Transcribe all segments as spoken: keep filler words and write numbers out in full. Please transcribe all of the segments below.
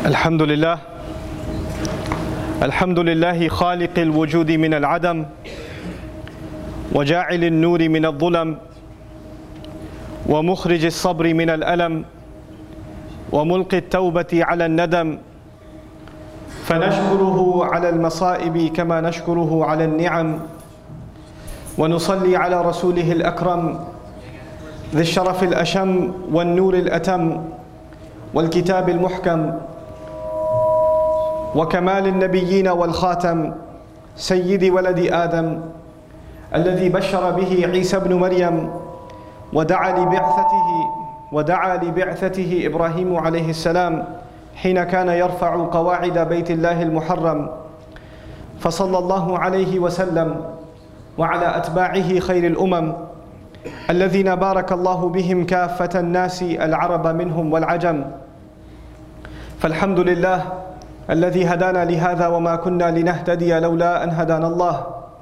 الحمد لله الحمد لله خالق الوجود من العدم وجاعل النور من الظلم ومخرج الصبر من الألم وملقي التوبة على الندم، فنشكره على المصائب كما نشكره على النعم، ونصلي على رسوله الأكرم ذي الشرف الأشم والنور الأتم والكتاب المحكم وكمال النبيين والخاتم سيد ولد آدم الذي بشر به عيسى بن مريم ودعا لبعثته ودعا لبعثته إبراهيم عليه السلام حين كان يرفع قواعد بيت الله المحرم، فصلى الله عليه وسلم وعلى أتباعه خير الأمم الذين بارك الله بهم كافة الناس العرب منهم والعجم. فالحمد لله الذي هدانا لهذا وما كنا لنهتدي لولا أن هدانا الله،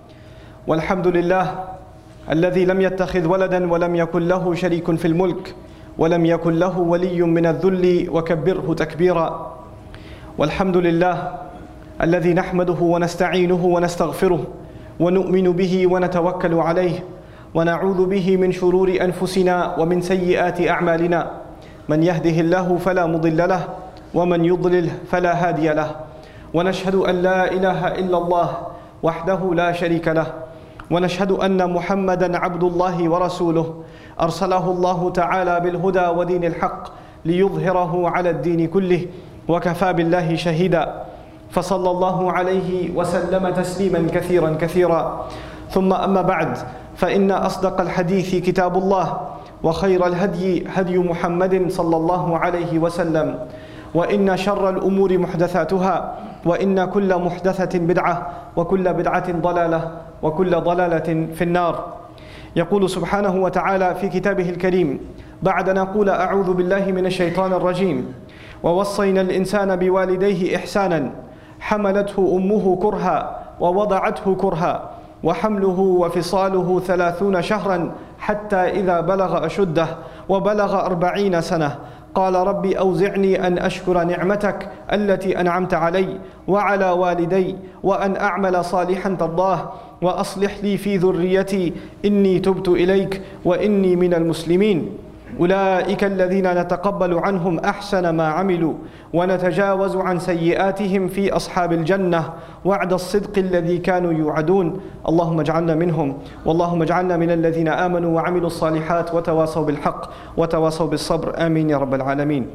والحمد لله الذي لم يتخذ ولدا ولم يكن له شريك في الملك ولم يكن له ولي من الذل وكبره تكبيرا، والحمد لله الذي نحمده ونستعينه ونستغفره ونؤمن به ونتوكل عليه ونعوذ به من شرور أنفسنا ومن سيئات أعمالنا، من يهده الله فلا مضل له ومن يضلل فلا هادي له، ونشهد أن لا إله إلا الله وحده لا شريك له، ونشهد أن محمدا عبد الله ورسوله أرسله الله تعالى بالهدى ودين الحق ليظهره على الدين كله وكفى بالله شهيدا، فصلى الله عليه وسلم تسليما كثيرا كثيرا. ثم أما بعد، فإن أصدق الحديث كتاب الله، وخير الهدي هدي محمد صلى الله عليه وسلم، وإن شر الأمور محدثاتها، وإن كل محدثة بدعة، وكل بدعة ضلالة، وكل ضلالة في النار. يقول سبحانه وتعالى في كتابه الكريم بعد أن نقول أعوذ بالله من الشيطان الرجيم: ووصينا الإنسان بوالديه إحسانا حملته أمه كرها ووضعته كرها وحمله وفصاله ثلاثون شهرا حتى إذا بلغ أشده وبلغ أربعين سنة قال ربي أوزعني أن أشكر نعمتك التي أنعمت علي وعلى والدي وأن أعمل صالحا ترضاه وأصلح لي في ذريتي إني تبت إليك وإني من المسلمين. أولئك الذين نتقبل عنهم أحسن ما عملوا ونتجاوز عن سيئاتهم في أصحاب الجنة وعد الصدق الذي كانوا يوعدون. اللهم اجعلنا منهم، واللهم اجعلنا من الذين آمنوا وعملوا الصالحات وتواصوا بالحق وتواصوا بالصبر. آمين يا رب العالمين.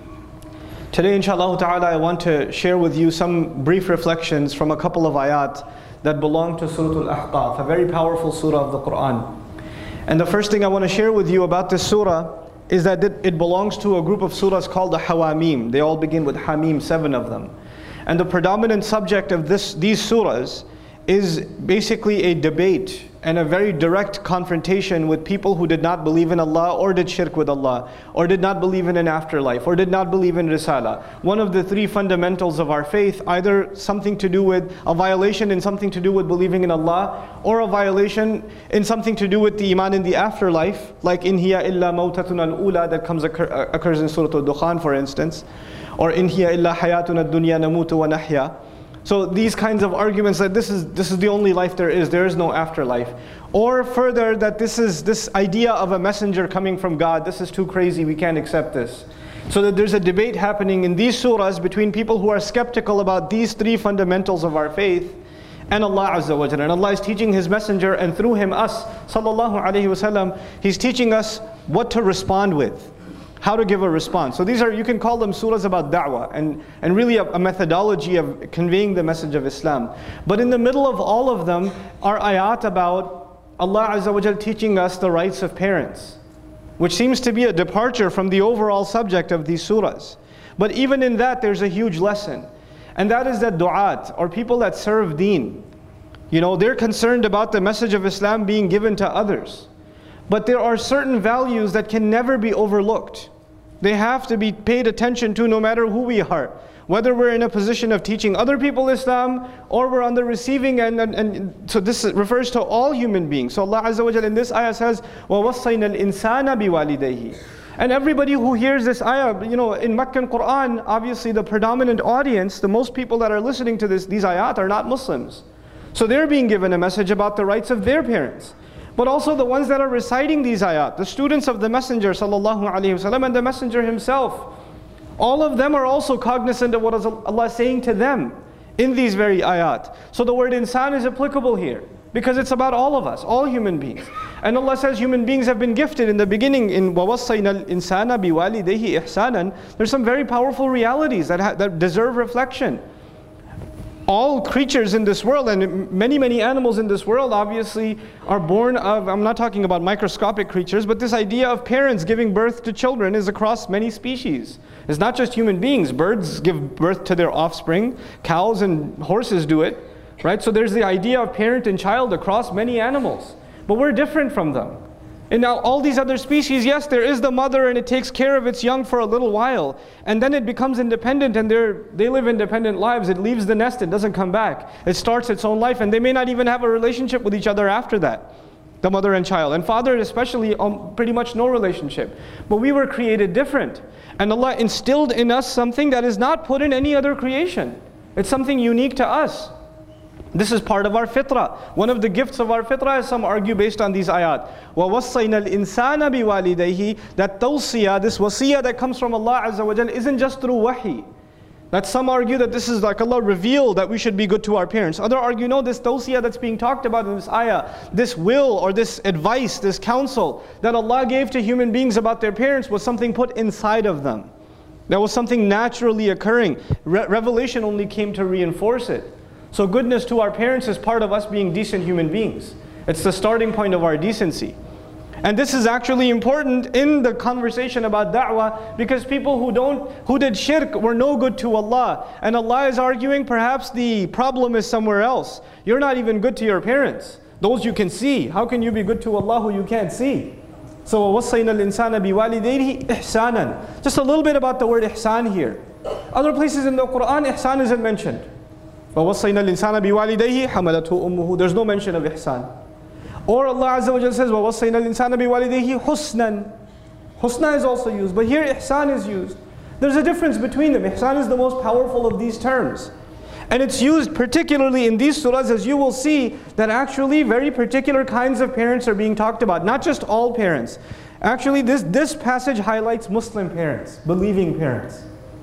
Today, inshallah ta'ala, I want to share with you some brief reflections from a couple of ayat that belong to Surah Al-Ahqaf, a very powerful surah of the Quran. And the first thing I want to share with you about this surah is that it belongs to a group of surahs called the Hawamim. They all begin with Hamim, seven of them. And the predominant subject of this, these surahs is basically a debate and a very direct confrontation with people who did not believe in Allah or did shirk with Allah or did not believe in an afterlife or did not believe in Risala. One of the three fundamentals of our faith, either something to do with a violation in something to do with believing in Allah, or a violation in something to do with the iman in the afterlife, like in hiya illa mawtatuna al-ula that comes occur, occurs in Surah Al-Dukhan, for instance, or in hiya illa hayatuna ad-dunya namutu wa nahya. So these kinds of arguments that this is this is the only life there is, there is no afterlife. Or further, that this is this idea of a messenger coming from God, this is too crazy, we can't accept this. So that there's a debate happening in these surahs between people who are skeptical about these three fundamentals of our faith and Allah Azza wa Jalla. And Allah is teaching His messenger, and through him us, sallallahu alayhi wa sallam, He's teaching us what to respond with, how to give a response. So these are, you can call them surahs about da'wah and, and really a, a methodology of conveying the message of Islam. But in the middle of all of them are ayat about Allah Azza wa Jal teaching us the rights of parents, which seems to be a departure from the overall subject of these surahs. But even in that there's a huge lesson. And that is that du'at, or people that serve deen, you know, they're concerned about the message of Islam being given to others. But there are certain values that can never be overlooked. They have to be paid attention to no matter who we are. Whether we're in a position of teaching other people Islam or we're on the receiving end. And, and so this refers to all human beings. So Allah Azza wa Jalla in this ayah says, وَوَصَّيْنَا الْإِنسَانَ بِوَالِدَيْهِ. And everybody who hears this ayah, you know, in Meccan Quran, obviously the predominant audience, the most people that are listening to this, these ayat are not Muslims. So they're being given a message about the rights of their parents. But also the ones that are reciting these ayat, the students of the Messenger sallallahu alaihi wasallam and the Messenger himself, all of them are also cognizant of what Allah is saying to them in these very ayat. So the word insan is applicable here, because it's about all of us, all human beings. And Allah says human beings have been gifted in the beginning in وَوَصَّيْنَا الْإِنسَانَ بِوَالِدَيْهِ إِحْسَانًا. There's some very powerful realities that, ha that deserve reflection. All creatures in this world, and many, many animals in this world obviously are born of, I'm not talking about microscopic creatures, but this idea of parents giving birth to children is across many species. It's not just human beings. Birds give birth to their offspring. Cows and horses do it. Right? So there's the idea of parent and child across many animals. But we're different from them. And now all these other species, yes, there is the mother and it takes care of its young for a little while. And then it becomes independent and they're, they live independent lives. It leaves the nest, it doesn't come back. It starts its own life and they may not even have a relationship with each other after that. The mother and child. And father especially, um, pretty much no relationship. But we were created different. And Allah instilled in us something that is not put in any other creation. It's something unique to us. This is part of our fitrah. One of the gifts of our fitrah, as some argue based on these ayat. وَوَصَّيْنَا الْإِنسَانَ بِوَالِدَيْهِ. That tawsiyah, this wasiyah that comes from Allah Azza wa Jal, isn't just through wahi. That some argue that this is like Allah revealed that we should be good to our parents. Others argue, no, this tawsiyah that's being talked about in this ayah, this will or this advice, this counsel that Allah gave to human beings about their parents was something put inside of them. That was something naturally occurring. Re revelation only came to reinforce it. So goodness to our parents is part of us being decent human beings. It's the starting point of our decency. And this is actually important in the conversation about da'wah, because people who don't, who did shirk were no good to Allah. And Allah is arguing perhaps the problem is somewhere else. You're not even good to your parents. Those you can see. How can you be good to Allah who you can't see? So وَوَصَّيْنَا الْإِنسَانَ بِوَالِدَيْهِ إِحْسَانًا. Just a little bit about the word ihsan here. Other places in the Quran, ihsan isn't mentioned. وَوَصَّيْنَا الْإِنسَانَ بِوَالِدَيْهِ حَمَلَتْهُ أُمُّهُ. There's no mention of ihsan. Or Allah Azza wa Jalla says, وَوَصَّيْنَا الْإِنسَانَ بِوَالِدَيْهِ حُسْنًا. Husna is also used, but here ihsan is used. There's a difference between them. Ihsan is the most powerful of these terms. And it's used particularly in these surahs, as you will see, that actually very particular kinds of parents are being talked about. Not just all parents. Actually, this, this passage highlights Muslim parents, believing parents.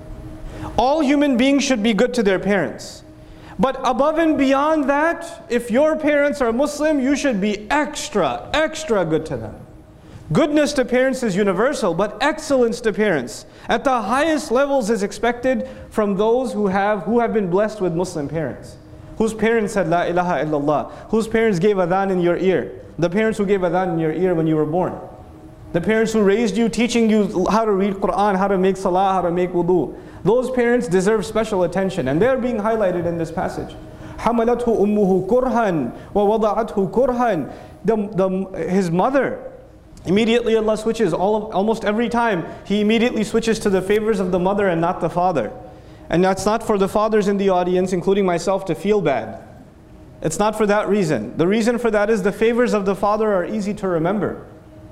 All human beings should be good to their parents. But above and beyond that, if your parents are Muslim, you should be extra, extra good to them. Goodness to parents is universal, but excellence to parents at the highest levels is expected from those who have, who have been blessed with Muslim parents. Whose parents said La ilaha illallah. Whose parents gave adhan in your ear. The parents who gave adhan in your ear when you were born. The parents who raised you, teaching you how to read Quran, how to make salah, how to make wudu. Those parents deserve special attention, and they're being highlighted in this passage. حَمَلَتْهُ أُمُّهُ كُرْهًا وَوَضَعَتْهُ كُرْهًا. The, the, his mother, immediately Allah switches, all of, almost every time, He immediately switches to the favors of the mother and not the father. And that's not for the fathers in the audience, including myself, to feel bad. It's not for that reason. The reason for that is the favors of the father are easy to remember.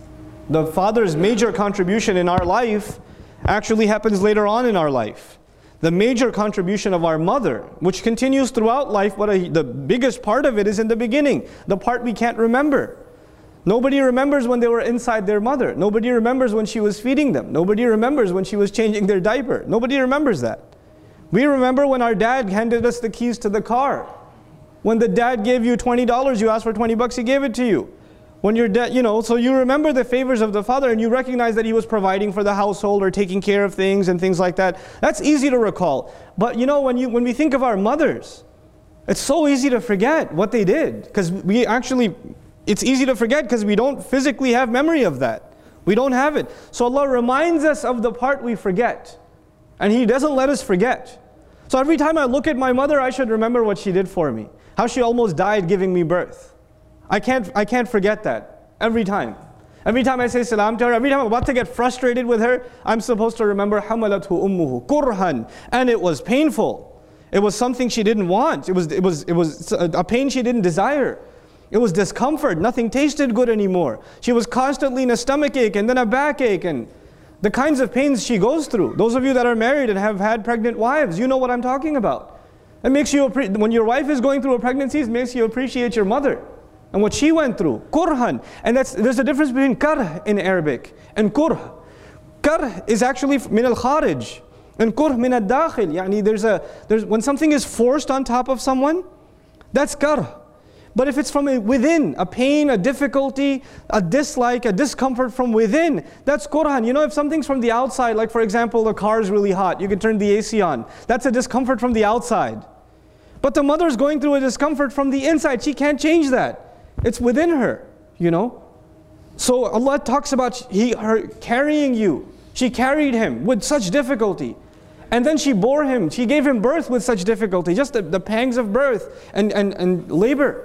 The father's major contribution in our life actually happens later on in our life. The major contribution of our mother, which continues throughout life, but a, the biggest part of it is in the beginning, the part we can't remember. Nobody remembers when they were inside their mother. Nobody remembers when she was feeding them. Nobody remembers when she was changing their diaper. Nobody remembers that. We remember when our dad handed us the keys to the car. When the dad gave you twenty dollars, you asked for twenty bucks, he gave it to you. When your dad, you know, so you remember the favors of the father and you recognize that he was providing for the household or taking care of things and things like that. That's easy to recall. But you know, when you when we think of our mothers, it's so easy to forget what they did, because we actually, it's easy to forget because we don't physically have memory of that. We don't have it. So Allah reminds us of the part we forget, and He doesn't let us forget. So every time I look at my mother, I should remember what she did for me. How she almost died giving me birth. I can't, I can't forget that every time. Every time I say salam to her, every time I'm about to get frustrated with her, I'm supposed to remember حَمَلَتْهُ أُمُّهُ كُرْهًا. And it was painful. It was something she didn't want. It was, it was, it was a pain she didn't desire. It was discomfort. Nothing tasted good anymore. She was constantly in a stomach ache and then a backache. And The kinds of pains she goes through. Those of you that are married and have had pregnant wives, you know what I'm talking about. It makes you, when your wife is going through a pregnancy, it makes you appreciate your mother and what she went through. Kurhan. And that's, there's a difference between karh in Arabic and kurh. Karh is actually min al-kharij. And kurh min al-dakhil. Yani there's a, there's, when something is forced on top of someone, that's karh. But if it's from within, a pain, a difficulty, a dislike, a discomfort from within, that's kurhan. You know, if something's from the outside, like for example, the car is really hot, you can turn the A C on. That's a discomfort from the outside. But the mother's going through a discomfort from the inside. She can't change that. It's within her, you know. So Allah talks about he, her carrying you. She carried him with such difficulty. And then she bore him. She gave him birth with such difficulty. Just the, the pangs of birth and, and, and labor.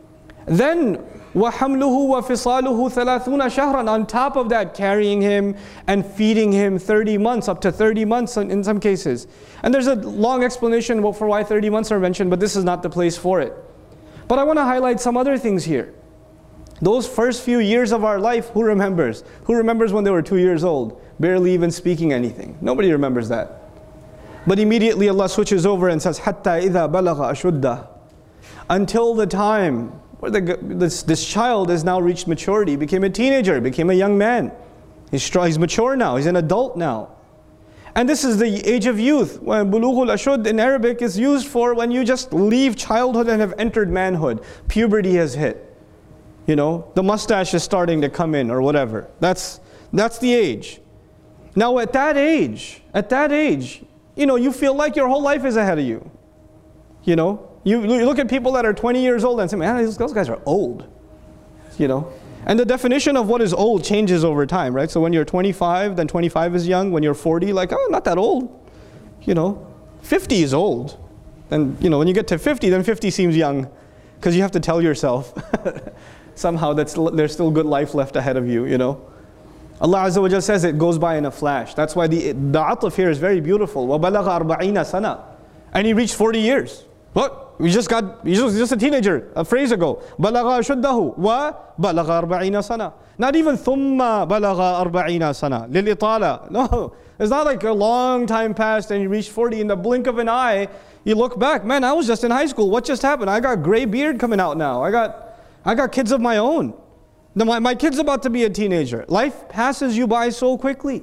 Then وَحَمْلُهُ وَفِصَالُهُ ثَلَاثُونَ شَهْرًا. On top of that, carrying him and feeding him thirty months, up to thirty months in some cases. And there's a long explanation for why thirty months are mentioned, but this is not the place for it. But I want to highlight some other things here. Those first few years of our life, who remembers? Who remembers when they were two years old, barely even speaking anything? Nobody remembers that. But immediately Allah switches over and says, حَتَّى إِذَا بَلَغَ أَشُدَّهُ. Until the time where the, this, this child has now reached maturity, became a teenager, became a young man. He's, he's mature now, he's an adult now. And this is the age of youth. When bulughul ashud in Arabic is used for when you just leave childhood and have entered manhood. Puberty has hit. You know, the mustache is starting to come in or whatever. That's, that's the age. Now at that age, at that age, you know, you feel like your whole life is ahead of you. You know, you, you look at people that are twenty years old and say, man, those guys are old. You know, and the definition of what is old changes over time, right? So when you're twenty-five, then twenty-five is young. When you're forty, like, oh, not that old. You know, fifty is old. And, you know, when you get to fifty, then fifty seems young. Because you have to tell yourself somehow that there's still good life left ahead of you, you know. Allah Azza wa Jal says it goes by in a flash. That's why the, the ataf here is very beautiful. وَبَلَغَ أَرْبَعِينَ سَنَةً. And he reached forty years. What? We just got, he's just, just a teenager, a phrase ago. بَلَغَ أَشُدَّهُ وَبَلَغَ أَرْبَعِينَ سَنَةً. Not even ثُمَّ بَلَغَ أَرْبَعِينَ سَنَةً لِلْإِطَالَةِ. No, it's not like a long time passed and you reached forty. In the blink of an eye, you look back, man, I was just in high school. What just happened? I got gray beard coming out now. I got, I got kids of my own. Now my, my kid's about to be a teenager. Life passes you by so quickly.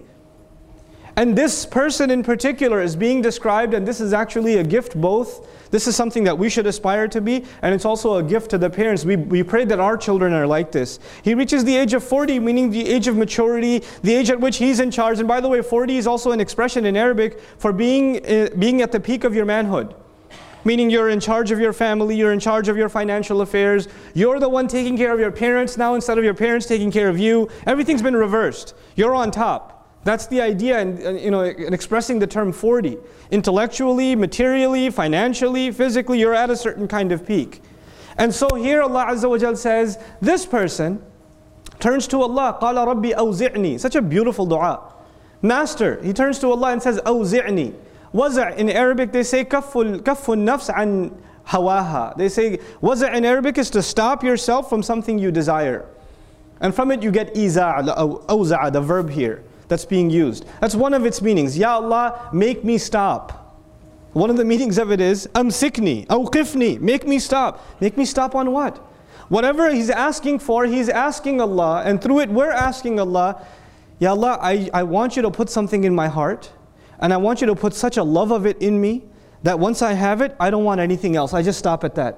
And this person in particular is being described, and this is actually a gift both. This is something that we should aspire to be, and it's also a gift to the parents. We, we pray that our children are like this. He reaches the age of forty, meaning the age of maturity, the age at which he's in charge. And by the way, forty is also an expression in Arabic for being, uh, being at the peak of your manhood. Meaning you're in charge of your family, you're in charge of your financial affairs. You're the one taking care of your parents now instead of your parents taking care of you. Everything's been reversed. You're on top. That's the idea, and you know, in expressing the term forty. Intellectually, materially, financially, physically, you're at a certain kind of peak. And so here Allah Azza wa Jal says, this person turns to Allah, قَالَ رَبِّي أَوْزِعْنِي. Such a beautiful dua. Master, he turns to Allah and says, أَوْزِعْنِي. Waza' in Arabic, they say, كَفُّ النَّفْسِ عَنْ هَوَاهَا. They say, waza' in Arabic is to stop yourself from something you desire. And from it you get iza', أَوْزَعَ, the verb here. That's being used. That's one of its meanings. Ya Allah, make me stop. One of the meanings of it is, amsikni, awqifni, make me stop. Make me stop on what? Whatever he's asking for, he's asking Allah, and through it we're asking Allah, Ya Allah, I, I want you to put something in my heart, and I want you to put such a love of it in me, that once I have it, I don't want anything else. I just stop at that.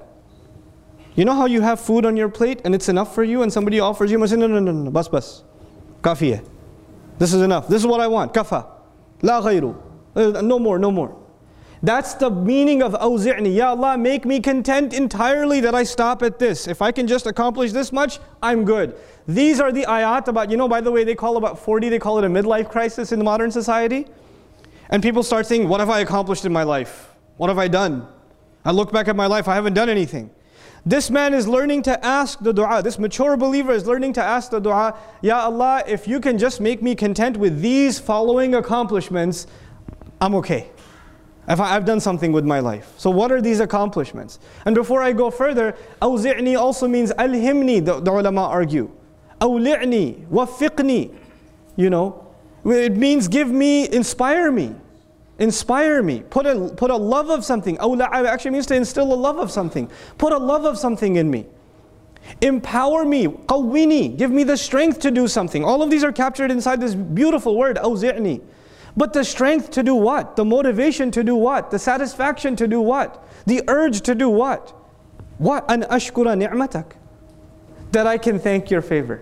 You know how you have food on your plate, and it's enough for you, and somebody offers you, you say, no, no, no, no, bas, bas, kafiyeh. This is enough. This is what I want. Kafa. La ghayru. Uh, no more, no more. That's the meaning of awzi'ni. Ya Allah, make me content entirely that I stop at this. If I can just accomplish this much, I'm good. These are the ayat about, you know, by the way, they call about forty, they call it a midlife crisis in the modern society. And people start saying, what have I accomplished in my life? What have I done? I look back at my life, I haven't done anything. This man is learning to ask the dua. This mature believer is learning to ask the dua, Ya Allah, if you can just make me content with these following accomplishments, I'm okay. If I, I've done something with my life. So what are these accomplishments? And before I go further, awzi'ni also means alhimni, the, the ulama argue. Awli'ni, wafiqni. You know, It means give me, inspire me. Inspire me. Put a, put a love of something. Awla actually means to instill a love of something. Put a love of something in me. Empower me. Qawwini. Give me the strength to do something. All of these are captured inside this beautiful word, awzi'ni. But the strength to do what? The motivation to do what? The satisfaction to do what? The urge to do what? What? An ashkura ni'matak. That I can thank your favor.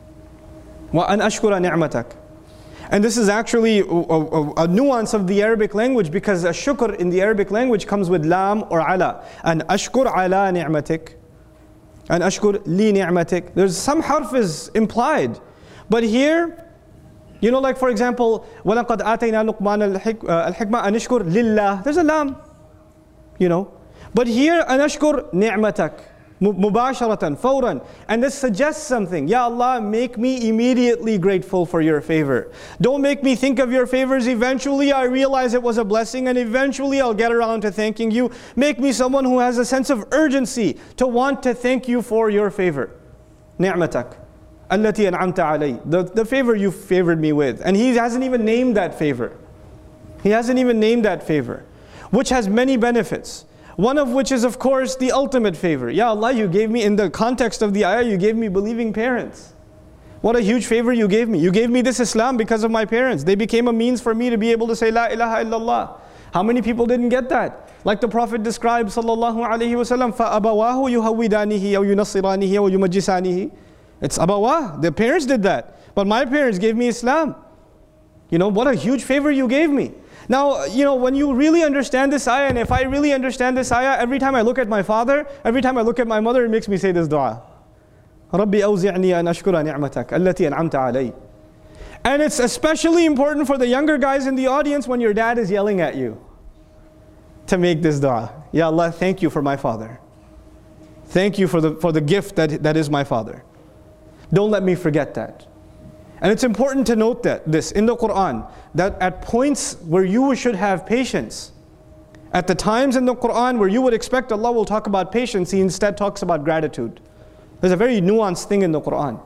Wa an ashkura ni'matak. And this is actually a, a, a nuance of the Arabic language, because a shukr in the Arabic language comes with lam or ala. An ashkur ala ni'matik. An ashkur li ni'matik. There's some harf is implied. But here, you know, like for example, وَلَقَدْ آتَيْنَا لُقْمَانَ الْحِكْمَةَ أَنْ اشْكُرْ لِلَّهِ. There's a lam, you know. But here, أَنْ أَشْكُرْ نِعْمَتَكَ. Mubasharatan, fawran. And this suggests something. Ya Allah, make me immediately grateful for your favor. Don't make me think of your favors. Eventually I realize it was a blessing and eventually I'll get around to thanking you. Make me someone who has a sense of urgency to want to thank you for your favor. Ni'matak. Allati an'amta alay. The, the favor you favored me with. And he hasn't even named that favor. He hasn't even named that favor. Which has many benefits. One of which is, of course, the ultimate favor. Ya Allah, you gave me, in the context of the ayah, you gave me believing parents. What a huge favor you gave me. You gave me this Islam because of my parents. They became a means for me to be able to say La ilaha illallah. How many people didn't get that? Like the Prophet described, sallallahu alayhi wa sallam, فَأَبَوَاهُ يُهَوِّدَانِهِ أَوْ يُنَصِّرَانِهِ أَوْ يُمَجِّسَانِهِ. It's abawah. The parents did that. But my parents gave me Islam. You know, what a huge favor you gave me. Now, you know, when you really understand this ayah, and if I really understand this ayah, every time I look at my father, every time I look at my mother, it makes me say this dua. رَبِّي أَوْزِعْنِي أَنْ أَشْكُرَ نِعْمَتَكَ الَّتِي أَنْعَمْتَ عَلَيَّ. And it's especially important for the younger guys in the audience when your dad is yelling at you to make this dua. Ya Allah, thank you for my father. Thank you for the, for the gift that, that is my father. Don't let me forget that. And it's important to note that this in the Quran, that at points where you should have patience, at the times in the Quran where you would expect Allah will talk about patience, He instead talks about gratitude. There's a very nuanced thing in the Quran.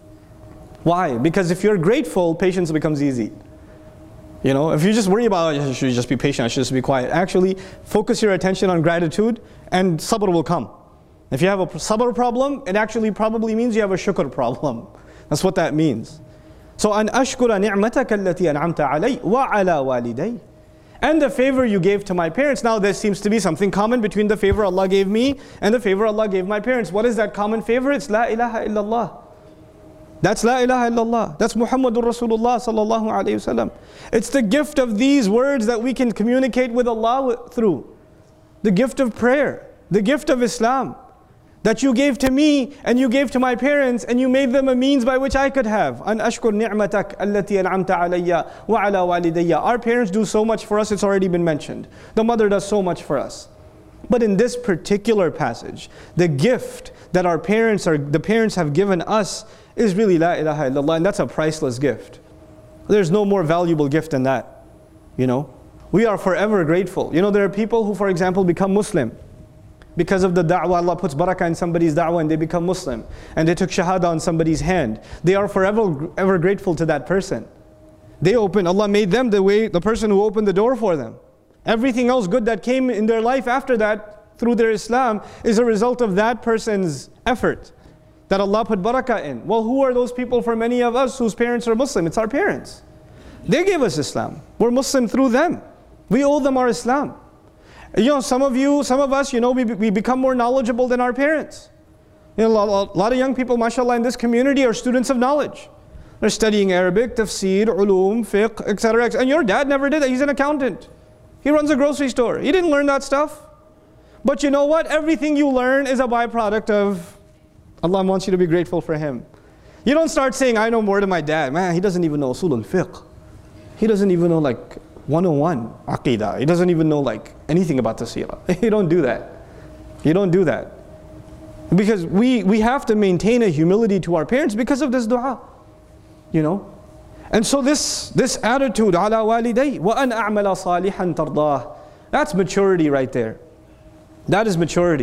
Why? Because if you're grateful, patience becomes easy. You know, if you just worry about, oh, I should just be patient, I should just be quiet. Actually, focus your attention on gratitude and sabr will come. If you have a sabr problem, it actually probably means you have a shukr problem. That's what that means. So, an ashkura ni'mataka allati an'amta alay wa ala waliday. And the favor you gave to my parents. Now there seems to be something common between the favor Allah gave me and the favor Allah gave my parents. What is that common favor? It's La ilaha illallah. That's La ilaha illallah. That's Muhammadur Rasulullah sallallahu alayhi wasallam. It's the gift of these words that we can communicate with Allah through. The gift of prayer. The gift of Islam. That you gave to me and you gave to my parents and you made them a means by which I could have. An ashkur ni'matak allati an'amta alayya wa ala walidayya. Our parents do so much for us, it's already been mentioned. The mother does so much for us. But in this particular passage, the gift that our parents are, the parents have given us is really La ilaha illallah, and that's a priceless gift. There's no more valuable gift than that. You know, we are forever grateful. You know, there are people who, for example, become Muslim. Because of the da'wah, Allah puts barakah in somebody's da'wah and they become Muslim. And they took shahada on somebody's hand. They are forever ever grateful to that person. They opened, Allah made them the way, the person who opened the door for them. Everything else good that came in their life after that, through their Islam, is a result of that person's effort. That Allah put barakah in. Well, who are those people for many of us whose parents are Muslim? It's our parents. They gave us Islam. We're Muslim through them. We owe them our Islam. You know, some of you, some of us, you know, we, we become more knowledgeable than our parents. You know, a lot, a lot of young people, mashallah, in this community are students of knowledge. They're studying Arabic, tafsir, ulum, fiqh, et cetera. And your dad never did that. He's an accountant. He runs a grocery store. He didn't learn that stuff. But you know what? Everything you learn is a byproduct of Allah wants you to be grateful for Him. You don't start saying, I know more than my dad. Man, he doesn't even know usul al-fiqh. He doesn't even know like one oh one aqidah. He doesn't even know like anything about the seerah. You don't do that. You don't do that. Because we, we have to maintain a humility to our parents because of this dua. You know? And so this, this attitude, ala waliday, wa an a'mala salihan tardah. That's maturity right there. That is maturity.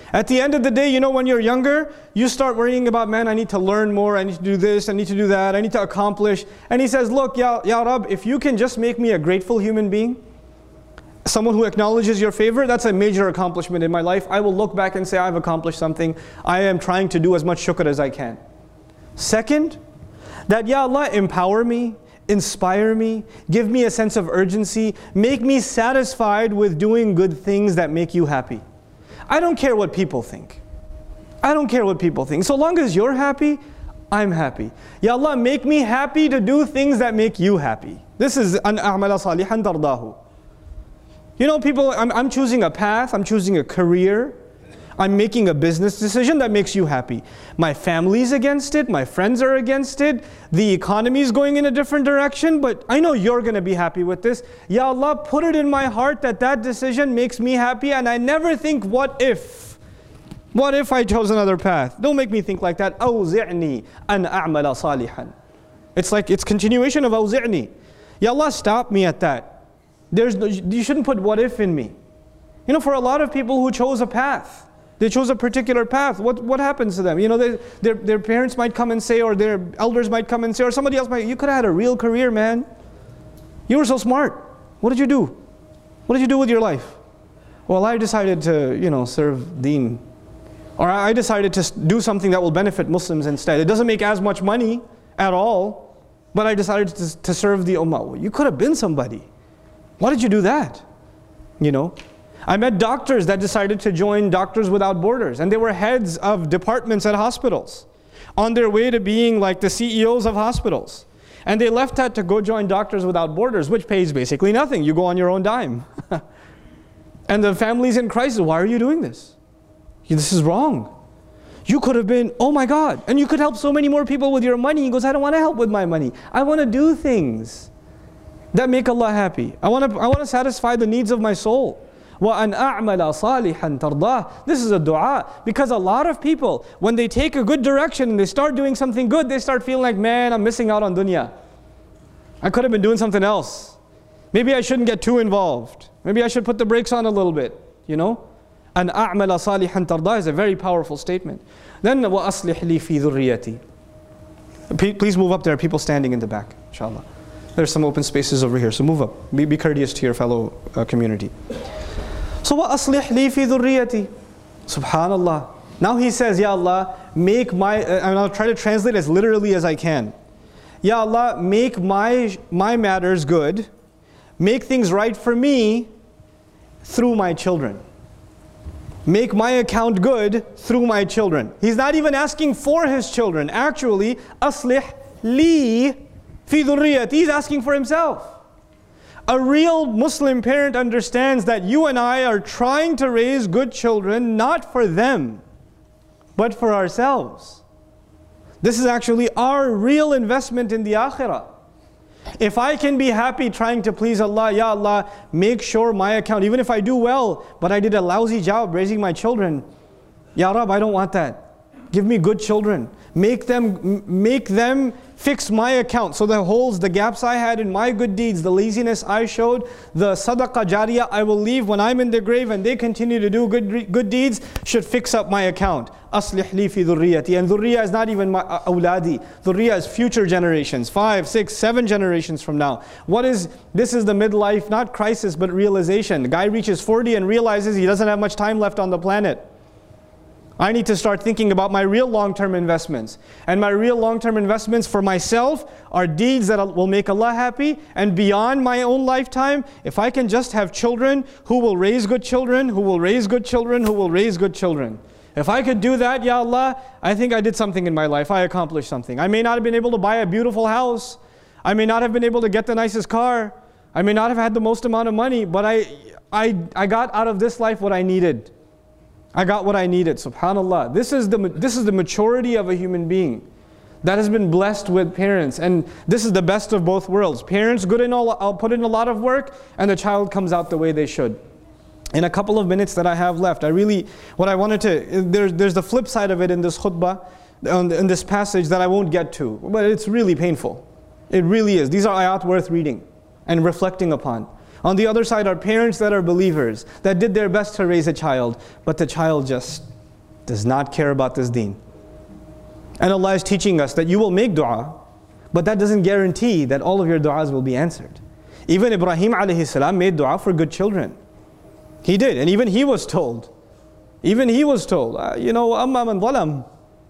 At the end of the day, you know, when you're younger, you start worrying about, man, I need to learn more, I need to do this, I need to do that, I need to accomplish. And he says, look, Ya, Ya Rab, if you can just make me a grateful human being, someone who acknowledges your favor, that's a major accomplishment in my life. I will look back and say, I've accomplished something. I am trying to do as much shukr as I can. Second, that Ya Allah, empower me, inspire me, give me a sense of urgency, make me satisfied with doing good things that make you happy. I don't care what people think. I don't care what people think. So long as you're happy, I'm happy. Ya Allah, make me happy to do things that make you happy. This is an a'mala salihan tardahu. You know, people, I'm, I'm choosing a path, I'm choosing a career, I'm making a business decision that makes you happy. My family's against it, my friends are against it, the economy is going in a different direction, but I know you're going to be happy with this. Ya Allah, put it in my heart that that decision makes me happy, and I never think, what if? What if I chose another path? Don't make me think like that. أوزعني أن أعمل صالحا. It's like, it's continuation of أوزعني. Ya Allah, stop me at that. There's no, you shouldn't put what if in me. You know, for a lot of people who chose a path, they chose a particular path, what, what happens to them? You know, they, their, their parents might come and say, or their elders might come and say, or somebody else might, you could have had a real career, man. You were so smart. What did you do? What did you do with your life? Well, I decided to, you know, serve deen. Or I decided to do something that will benefit Muslims instead. It doesn't make as much money at all, but I decided to, to serve the ummah. You could have been somebody. Why did you do that? You know, I met doctors that decided to join Doctors Without Borders, and they were heads of departments at hospitals on their way to being like the C E Os of hospitals. And they left that to go join Doctors Without Borders, which pays basically nothing. You go on your own dime. And the family's in crisis. Why are you doing this? This is wrong. You could have been, oh my God, and you could help so many more people with your money. He goes, I don't want to help with my money. I want to do things that make Allah happy. I want to I want to satisfy the needs of my soul. وَأَنْ أَعْمَلَ صَالِحًا تَرْضَاهُ. This is a dua, because a lot of people, when they take a good direction and they start doing something good, they start feeling like, man, I'm missing out on dunya. I could have been doing something else. Maybe I shouldn't get too involved. Maybe I should put the brakes on a little bit, you know? أَنْ أَعْمَلَ صَالِحًا تَرْضَاهُ is a very powerful statement. Then وَأَصْلِحْ لِي فِي ذُرِّيَّتِي. Please move up. There are people standing in the back, inshallah. There's some open spaces over here, so move up. Be, be courteous to your fellow uh, community. So وَأَصْلِحْ لِي فِي ذُرِّيَّتِي. Subhanallah. Now he says, Ya Allah, make my, uh, and I'll try to translate as literally as I can. Ya Allah, make my, my matters good, make things right for me through my children. Make my account good through my children. He's not even asking for his children. Actually, أَصْلِحْ لِي فِي ذُرِّيَّتِي. He's asking for himself. A real Muslim parent understands that you and I are trying to raise good children, not for them, but for ourselves. This is actually our real investment in the akhirah. If I can be happy trying to please Allah, Ya Allah, make sure my account, even if I do well, but I did a lousy job raising my children, Ya Rab, I don't want that. Give me good children. Make them, make them fix my account. So the holes, the gaps I had in my good deeds, the laziness I showed, the sadaqah jariyah I will leave when I'm in the grave and they continue to do good, good deeds, should fix up my account. أَصْلِحْ لِي فِي ذُرِّيَّتِي. And dhurriya is not even my uh, awladi. Dhurriya is future generations, five, six, seven generations from now. What is, this is the midlife, not crisis, but realization. The guy reaches forty and realizes he doesn't have much time left on the planet. I need to start thinking about my real long-term investments. And my real long-term investments for myself are deeds that will make Allah happy. And beyond my own lifetime, if I can just have children who will raise good children, who will raise good children, who will raise good children. If I could do that, Ya Allah, I think I did something in my life. I accomplished something. I may not have been able to buy a beautiful house. I may not have been able to get the nicest car. I may not have had the most amount of money, but I, I, I got out of this life what I needed. I got what I needed, subhanallah. This is, the, this is the maturity of a human being that has been blessed with parents. And this is the best of both worlds. Parents good and all, I'll put in a lot of work, and the child comes out the way they should. In a couple of minutes that I have left, I really, what I wanted to, there, there's the flip side of it in this khutbah, in this passage that I won't get to, but it's really painful. It really is. These are ayat worth reading and reflecting upon. On the other side are parents that are believers, that did their best to raise a child, but the child just does not care about this deen. And Allah is teaching us that you will make dua, but that doesn't guarantee that all of your du'as will be answered. Even Ibrahim alayhi salam made dua for good children. He did, and even he was told, even he was told, uh, you know, amma man zalam.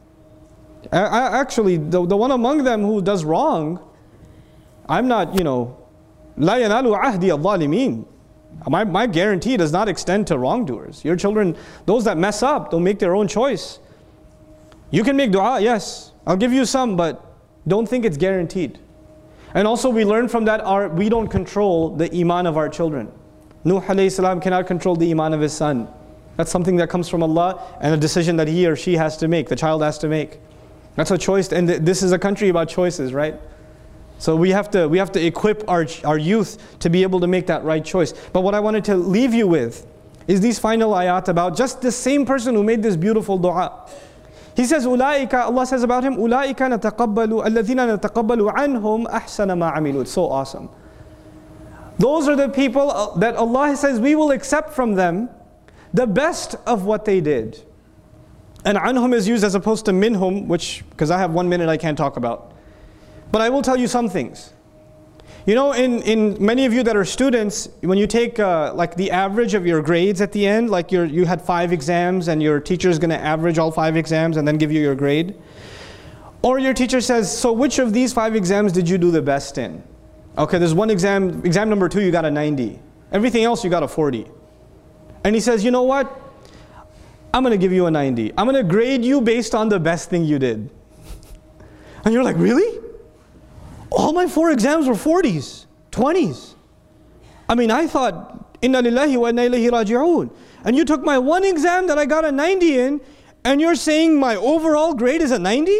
Actually, the, the one among them who does wrong, I'm not, you know, la yanalu ahdi al-zalimin. My, my guarantee does not extend to wrongdoers. Your children, those that mess up, they'll make their own choice. You can make dua, yes. I'll give you some, but don't think it's guaranteed. And also we learn from that, our, we don't control the iman of our children. Nuh alayhi salam cannot control the iman of his son. That's something that comes from Allah and a decision that he or she has to make, the child has to make. That's a choice, and th this is a country about choices, right? So we have to, we have to equip our, our youth to be able to make that right choice. But what I wanted to leave you with is these final ayat about just the same person who made this beautiful dua. He says, أُولَٰئِكَ, Allah says about him, أُولَٰئِكَ نَتَقَبَّلُ الَّذِينَ نَتَقَبَّلُ عَنْهُمْ أَحْسَنَ مَا عَمِلُوا. It's so awesome. Those are the people that Allah says we will accept from them the best of what they did. And anhum is used as opposed to minhum, which, because I have one minute I can't talk about. But I will tell you some things. You know, in, in many of you that are students, when you take uh, like the average of your grades at the end, like you're, you had five exams and your teacher is going to average all five exams and then give you your grade. Or your teacher says, so which of these five exams did you do the best in? Okay, there's one exam, exam number two, you got a ninety. Everything else, you got a forty. And he says, you know what? I'm going to give you a ninety. I'm going to grade you based on the best thing you did. And you're like, really? All my four exams were forties, twenties. I mean, I thought, inna lillahi wa inna ilayhi raji'un. And you took my one exam that I got a ninety in, and you're saying my overall grade is a ninety?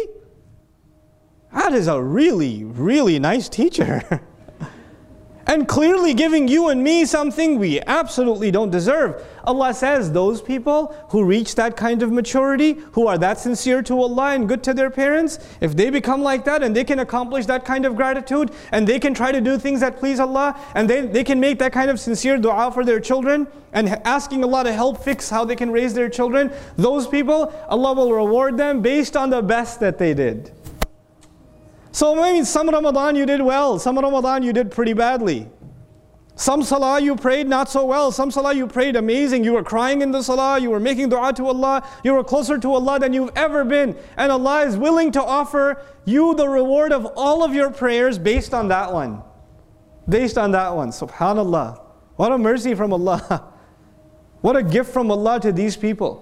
That is a really, really nice teacher. And clearly giving you and me something we absolutely don't deserve. Allah says those people who reach that kind of maturity, who are that sincere to Allah and good to their parents, if they become like that and they can accomplish that kind of gratitude and they can try to do things that please Allah and they, they can make that kind of sincere dua for their children and asking Allah to help fix how they can raise their children, those people, Allah will reward them based on the best that they did. So I mean, some Ramadan you did well, some Ramadan you did pretty badly. Some salah you prayed not so well, some salah you prayed amazing, you were crying in the salah, you were making dua to Allah, you were closer to Allah than you've ever been. And Allah is willing to offer you the reward of all of your prayers based on that one. Based on that one, subhanallah. What a mercy from Allah. What a gift from Allah to these people.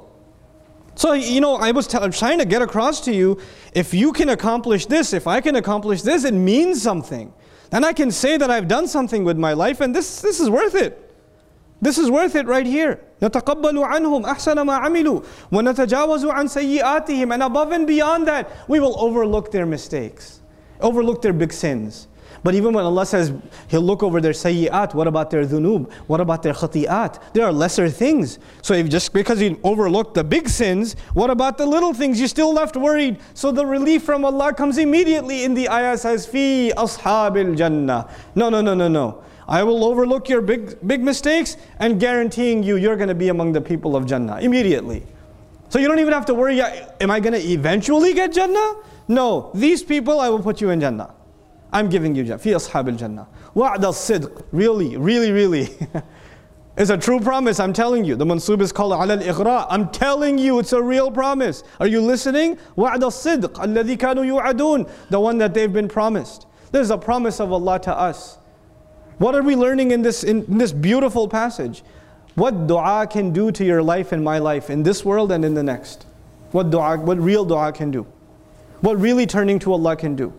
So, you know, I was trying to get across to you, if you can accomplish this, if I can accomplish this, it means something. Then I can say that I've done something with my life and this, this is worth it. This is worth it right here. نَتَقَبَّلُ عَنْهُمْ أَحْسَنَ مَا عَمِلُوا وَنَتَجَاوَزُ عَنْ سَيِّئَاتِهِمْ. And above and beyond that, we will overlook their mistakes, overlook their big sins. But even when Allah says He'll look over their sayyi'at, what about their dhunub? What about their khati'at? There are lesser things. So if just because you overlooked the big sins, what about the little things? You're still left worried. So the relief from Allah comes immediately in the ayah, says, Fi ashabil jannah. No, no, no, no, no. I will overlook your big, big mistakes and guaranteeing you, you're going to be among the people of Jannah immediately. So you don't even have to worry, am I going to eventually get Jannah? No, these people I will put you in Jannah. I'm giving you Jannah. Fi ashabil Jannah. Wa'd al-sidq. Really, really, really. It's a true promise, I'm telling you. The mansub is called ala al-ighra. I'm telling you, it's a real promise. Are you listening? Wa'd al-sidq. Alladhi kanu yu'adun. The one that they've been promised. There's a promise of Allah to us. What are we learning in this, in, in this beautiful passage? What dua can do to your life and my life in this world and in the next? What dua, what real dua can do? What really turning to Allah can do?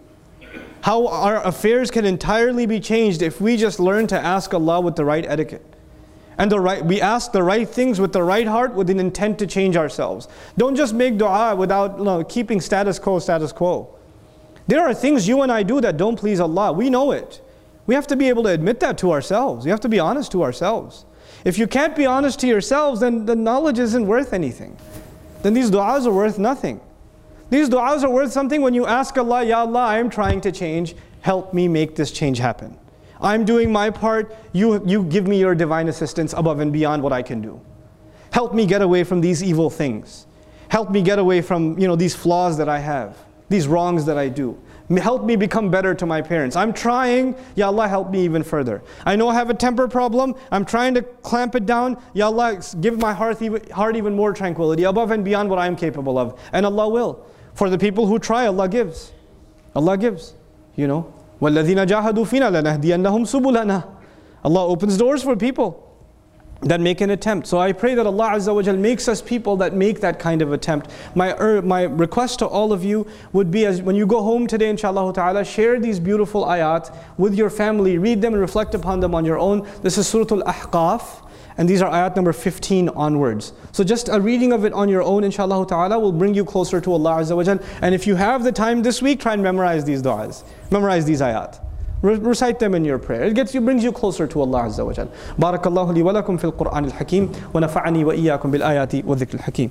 How our affairs can entirely be changed if we just learn to ask Allah with the right etiquette. And the right, we ask the right things with the right heart with an intent to change ourselves. Don't just make dua without, you know, keeping status quo, status quo. There are things you and I do that don't please Allah. We know it. We have to be able to admit that to ourselves. We have to be honest to ourselves. If you can't be honest to yourselves, then the knowledge isn't worth anything. Then these du'as are worth nothing. These du'as are worth something when you ask Allah, Ya Allah, I am trying to change. Help me make this change happen. I'm doing my part. You, you give me your divine assistance above and beyond what I can do. Help me get away from these evil things. Help me get away from, you know, these flaws that I have, these wrongs that I do. Help me become better to my parents. I'm trying, Ya Allah, help me even further. I know I have a temper problem. I'm trying to clamp it down. Ya Allah, give my heart even, heart even more tranquility above and beyond what I'm capable of. And Allah will. For the people who try, Allah gives. Allah gives. You know, وَالَّذِينَ جَاهَدُوا فِينَا لَنَهْدِيَنَّهُمْ سُبُلَنَا. Allah opens doors for people that make an attempt. So I pray that Allah Azza wa Jal makes us people that make that kind of attempt. My, er, my request to all of you would be, as when you go home today, inshallah ta'ala, share these beautiful ayat with your family, read them and reflect upon them on your own. This is Surah Al-Ahqaf, and these are ayat number fifteen onwards. So just a reading of it on your own, inshallah ta'ala, will bring you closer to Allah Azza wa Jal. And if you have the time this week, try and memorize these du'as, memorize these ayat. Recite them in your prayer. It gets you, brings you closer to Allah Azza wa Jal. Barakallahu li wa lakum fil Qur'an al-Hakim wa nafa'ani wa iyyakum bil ayati wa dhikr al-Hakim.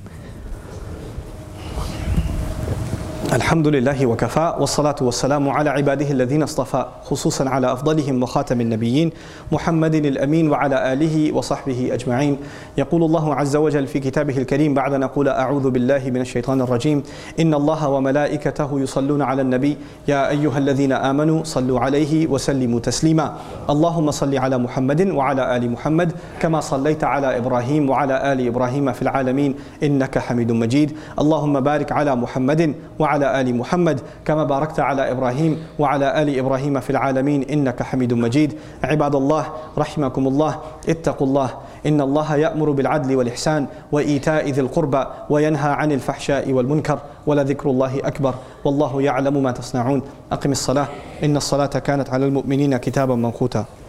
الحمد لله وكفى والصلاة والسلام على عباده الذين اصطفى خصوصا على أفضلهم وخاتم النبيين محمد الأمين وعلى آله وصحبه أجمعين. يقول الله عز وجل في كتابه الكريم بعد أن نقول أعوذ بالله من الشيطان الرجيم إن الله وملائكته يصلون على النبي يا أيها الذين آمنوا صلوا عليه وسلموا تسليما. اللهم صل على محمد وعلى آل محمد كما صليت على إبراهيم وعلى آل إبراهيم في العالمين إنك حميد مجيد. اللهم بارك على محمد وعلى آل محمد كما باركت على إبراهيم وعلى آل إبراهيم في العالمين إنك حميد مجيد. عباد الله رحمكم الله اتقوا الله إن الله يأمر بالعدل والإحسان وإيتاء ذي القربى وينهى عن الفحشاء والمنكر ولذكر الله أكبر والله يعلم ما تصنعون. أقم الصلاة إن الصلاة كانت على المؤمنين كتابا موقوتا.